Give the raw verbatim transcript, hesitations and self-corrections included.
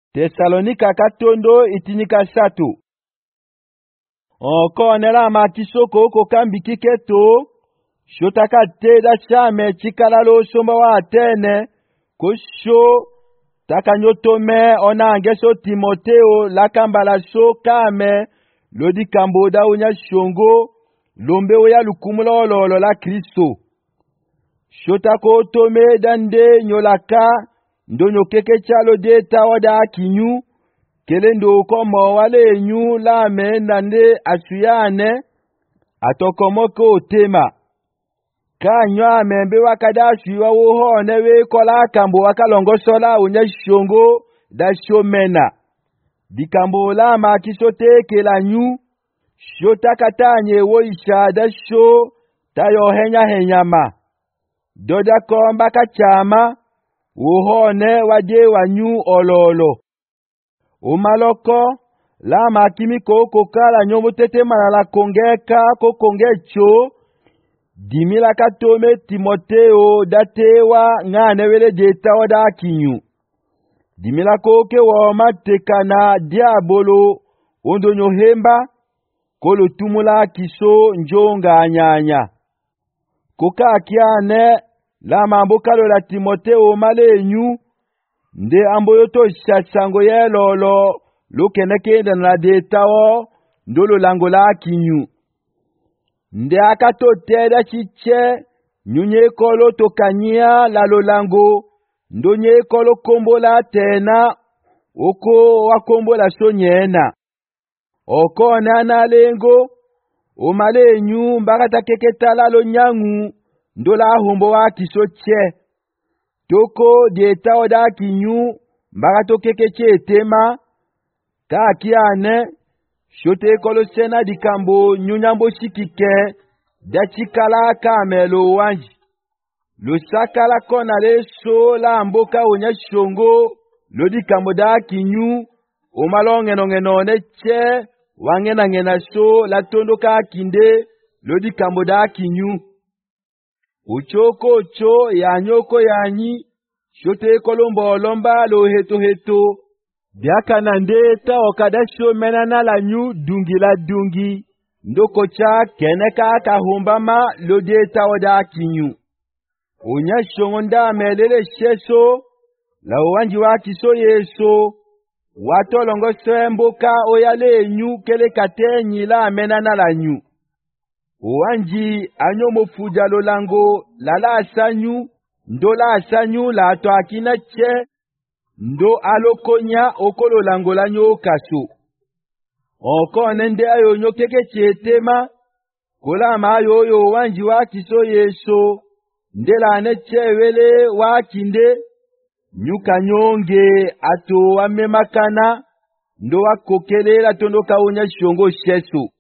Tesalonika katondo itinika sato. Oko nela makisoko ko kambi kiketo. Shotaka teda chame chikalalo somba wa Atene. Kusho takanyotome onangeso Timoteo lakambala so kame. Lodi kamboda unya shongo. Lombe oya lukumula ololo la Kristo. Shotako tome dande nyolaka. Ndonyo keke chalo de tawada kinyu. Kelendo komo wale nyu la mendande asuyane. Atokomoko tema. Kanywa membe wakada suwa uho newe kola kambo wakalongo sola unye shongo da shomena. Dikambo la makisote kela nyu. Shota katanye woisha da sho tayo henya henyama. Doda komba kachama. Uhone waje wanyu ololo. Umaloko la makimi koko kala nyomo tete manala kongeka kokongecho. Dimila katome Timoteo datewa nganewele jeta wada kinyu. Dimila koke wa matekana diabolo ondonyo hemba kolo tumula kiso njonga anyanya. Koka akiane la mambo kalo la Timoteo malenyu. Nde amboyoto shasango ye lolo. Lukeneke nda na detawo. Ndolo lango la kinyu. Nde akato teda chiche. Nyunye kolo tokanyia la lolango. Ndonye kolo kombo la tena. Oko wakombo la sonyena. Oko nana lengo. Omalenyu mbakata keketa la lo nyangu. Ndola humbo wa kisoche. Toko dieta oda kinyu. Mbagato kekeche etema. Kakiane. Shote kolo sena dikambo nyunyambo shikike. Dachikala kamelo wanji. Lusakala kona leso la mboka onya shongo. Lodikambo da kinyu. Omalonge nongenone che. Wangena ngena so la tondo ka kinde. Lodikambo da kinyu. Uchoko ucho yanyoko yanyi. Shote kolombo lomba lo heto heto. Biaka nandeta okadasho menana la nyu dungi la dungi. Ndoko cha keneka kahumbama lo deta oda kinyu. Unya shongonda melele sheso. La uwanji wakiso yeso. Wato longo semboka oyale nyu kele katenyi la menana la nyu. Uwanji anyo mofuja lolango lala asanyu. Ndo la asanyu la ato akina che. Ndo alokonya okolo lango la nyo kaso. Oko nende ayo nyo keke chetema. Kola mayo yo wanji wakiso yeso. Nde la neche wele wakinde. Nyuka nyonge ato wame makana. Ndo wakokele la tondo kaunya shongo sheso.